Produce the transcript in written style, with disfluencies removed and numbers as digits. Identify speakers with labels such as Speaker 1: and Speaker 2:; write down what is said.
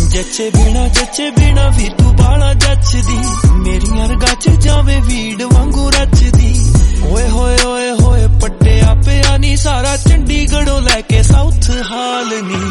Speaker 1: जचे बिना भी तू बाला जचदी मेरियां रगा च जावे वीड वांगू रचदी ओए होए पट्टिया पिया नी सारा चंडीगढ़ों लैके साउथ हाल नी